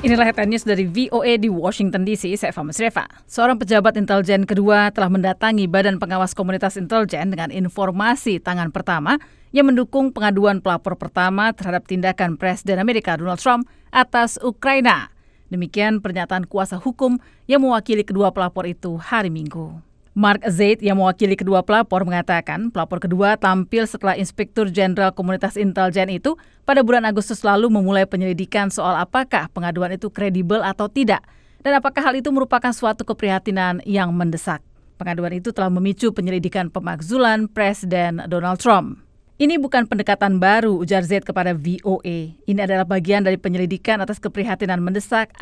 Inilah headline news dari VOA di Washington DC, saya Fahmi Sreva. Seorang pejabat intelijen kedua telah mendatangi Badan Pengawas Komunitas Intelijen dengan informasi tangan pertama yang mendukung pengaduan pelapor pertama terhadap tindakan Presiden Amerika Donald Trump atas Ukraina. Demikian pernyataan kuasa hukum yang mewakili kedua pelapor itu hari Minggu. Mark Zaid yang mewakili kedua pelapor mengatakan pelapor kedua tampil setelah Inspektur Jenderal Komunitas Intelijen itu pada bulan Agustus lalu memulai penyelidikan soal apakah pengaduan itu kredibel atau tidak dan apakah hal itu merupakan suatu keprihatinan yang mendesak. Pengaduan itu telah memicu penyelidikan pemakzulan Presiden Donald Trump. Ini bukan pendekatan baru, ujar Zaid kepada VOA. Ini adalah bagian dari penyelidikan atas keprihatinan mendesak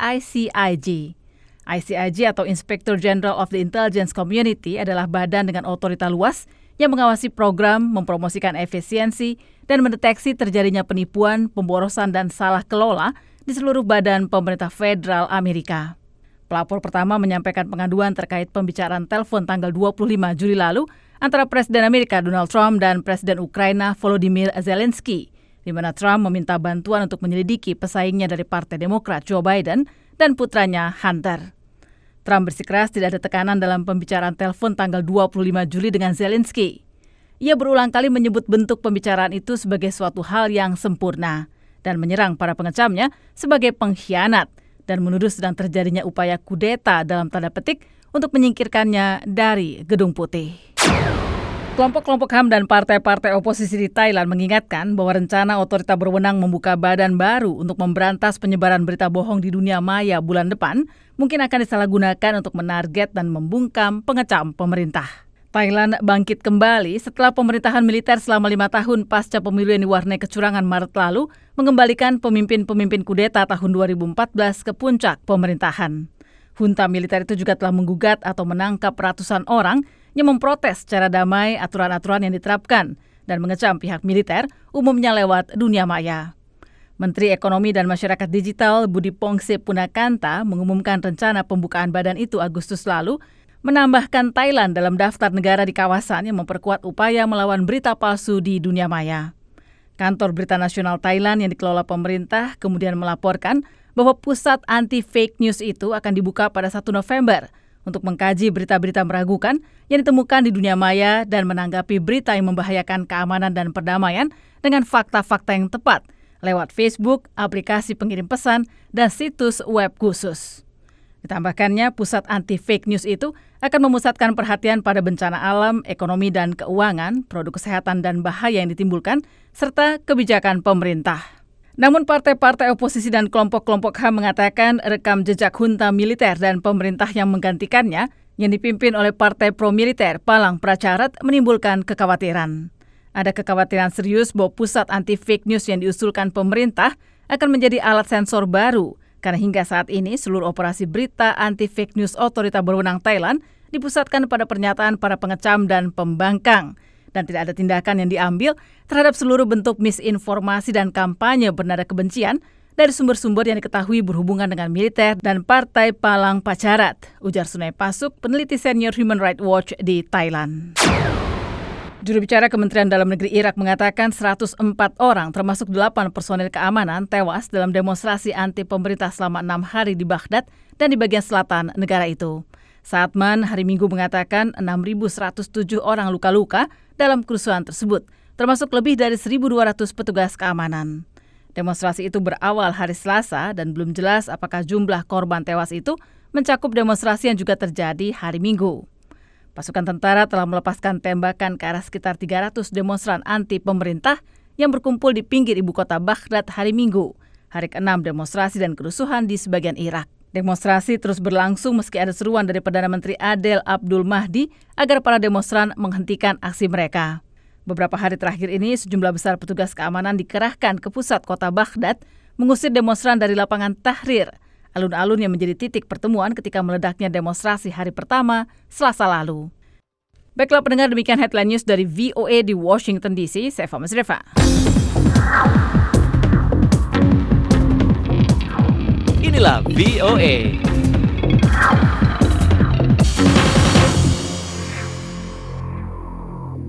ICIG. ICIG atau Inspector General of the Intelligence Community adalah badan dengan otoritas luas yang mengawasi program, mempromosikan efisiensi, dan mendeteksi terjadinya penipuan, pemborosan, dan salah kelola di seluruh badan pemerintah federal Amerika. Pelapor pertama menyampaikan pengaduan terkait pembicaraan telepon tanggal 25 Juli lalu antara Presiden Amerika Donald Trump dan Presiden Ukraina Volodymyr Zelensky, di mana Trump meminta bantuan untuk menyelidiki pesaingnya dari Partai Demokrat Joe Biden dan putranya Hunter. Trump bersikeras tidak ada tekanan dalam pembicaraan telepon tanggal 25 Juli dengan Zelensky. Ia berulang kali menyebut bentuk pembicaraan itu sebagai suatu hal yang sempurna dan menyerang para pengecamnya sebagai pengkhianat dan menuduh sedang terjadinya upaya kudeta dalam tanda petik untuk menyingkirkannya dari Gedung Putih. Kelompok-kelompok HAM dan partai-partai oposisi di Thailand mengingatkan bahwa rencana otorita berwenang membuka badan baru untuk memberantas penyebaran berita bohong di dunia maya bulan depan mungkin akan disalahgunakan untuk menarget dan membungkam pengecam pemerintah. Thailand bangkit kembali setelah pemerintahan militer selama 5 tahun pasca pemilu yang diwarnai kecurangan Maret lalu mengembalikan pemimpin-pemimpin kudeta tahun 2014 ke puncak pemerintahan. Junta militer itu juga telah menggugat atau menangkap ratusan orang yang memprotes secara damai aturan-aturan yang diterapkan dan mengecam pihak militer umumnya lewat dunia maya. Menteri Ekonomi dan Masyarakat Digital Budi Pongse Punakanta mengumumkan rencana pembukaan badan itu Agustus lalu, menambahkan Thailand dalam daftar negara di kawasan yang memperkuat upaya melawan berita palsu di dunia maya. Kantor Berita Nasional Thailand yang dikelola pemerintah kemudian melaporkan bahwa pusat anti-fake news itu akan dibuka pada 1 November untuk mengkaji berita-berita meragukan yang ditemukan di dunia maya dan menanggapi berita yang membahayakan keamanan dan perdamaian dengan fakta-fakta yang tepat lewat Facebook, aplikasi pengirim pesan, dan situs web khusus. Ditambahkannya, pusat anti-fake news itu akan memusatkan perhatian pada bencana alam, ekonomi dan keuangan, produk kesehatan dan bahaya yang ditimbulkan, serta kebijakan pemerintah. Namun partai-partai oposisi dan kelompok-kelompok HAM mengatakan rekam jejak junta militer dan pemerintah yang menggantikannya yang dipimpin oleh partai pro-militer Palang Pracharat menimbulkan kekhawatiran. Ada kekhawatiran serius bahwa pusat anti-fake news yang diusulkan pemerintah akan menjadi alat sensor baru karena hingga saat ini seluruh operasi berita anti-fake news otorita berwenang Thailand dipusatkan pada pernyataan para pengecam dan pembangkang. Dan tidak ada tindakan yang diambil terhadap seluruh bentuk misinformasi dan kampanye bernada kebencian dari sumber-sumber yang diketahui berhubungan dengan militer dan Partai Palang Pracharat, ujar Sunay Pasuk, peneliti senior Human Rights Watch di Thailand. Juru bicara Kementerian Dalam Negeri Irak mengatakan 104 orang, termasuk 8 personel keamanan, tewas dalam demonstrasi anti pemerintah selama 6 hari di Baghdad dan di bagian selatan negara itu. Saatman hari Minggu mengatakan 6.107 orang luka-luka dalam kerusuhan tersebut, termasuk lebih dari 1.200 petugas keamanan. Demonstrasi itu berawal hari Selasa dan belum jelas apakah jumlah korban tewas itu mencakup demonstrasi yang juga terjadi hari Minggu. Pasukan tentara telah melepaskan tembakan ke arah sekitar 300 demonstran anti pemerintah yang berkumpul di pinggir ibu kota Baghdad hari Minggu, hari ke-6 demonstrasi dan kerusuhan di sebagian Irak. Demonstrasi terus berlangsung meski ada seruan dari Perdana Menteri Adel Abdul Mahdi agar para demonstran menghentikan aksi mereka. Beberapa hari terakhir ini, sejumlah besar petugas keamanan dikerahkan ke pusat kota Baghdad mengusir demonstran dari lapangan Tahrir, alun-alun yang menjadi titik pertemuan ketika meledaknya demonstrasi hari pertama Selasa lalu. Baiklah pendengar, demikian headline news dari VOA di Washington DC. Saya Fahmi Sreva. Inilah VOA.